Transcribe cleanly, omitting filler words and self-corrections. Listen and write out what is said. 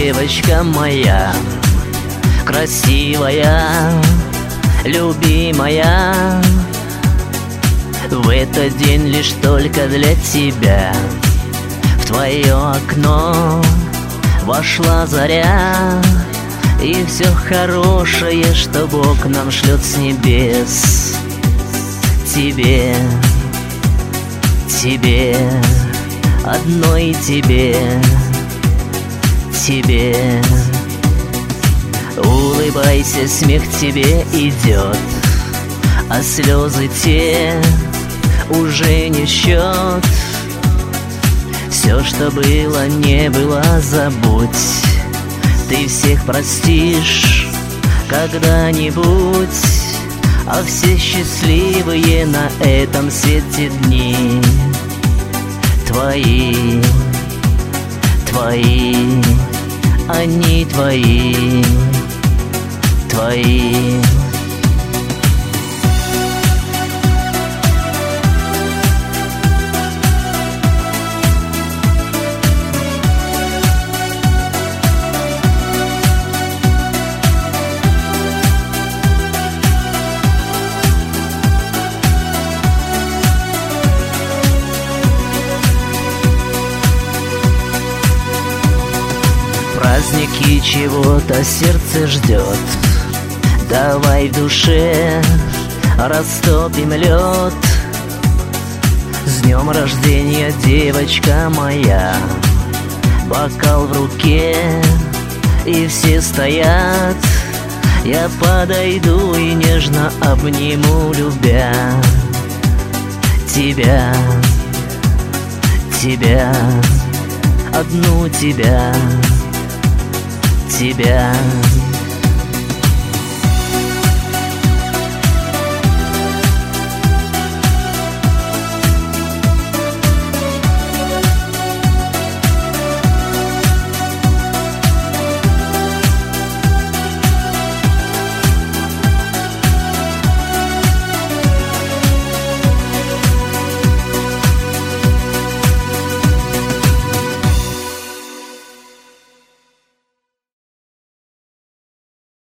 девочка моя, красивая, любимая. В этот день лишь только для тебя в твое окно вошла заря, и все хорошее, что Бог нам шлет с небес, тебе, тебе, одной тебе, тебе. Улыбайся, смех тебе идет, а слезы те уже не в счет. Все, что было, не было, забудь. Ты всех простишь когда-нибудь, а все счастливые на этом свете дни твои, твои, они твои, твои. Праздники чего-то сердце ждет, давай в душе растопим лед. С днем рождения, девочка моя, бокал в руке, и все стоят. Я подойду и нежно обниму, любя тебя, тебя, одну тебя, тебя.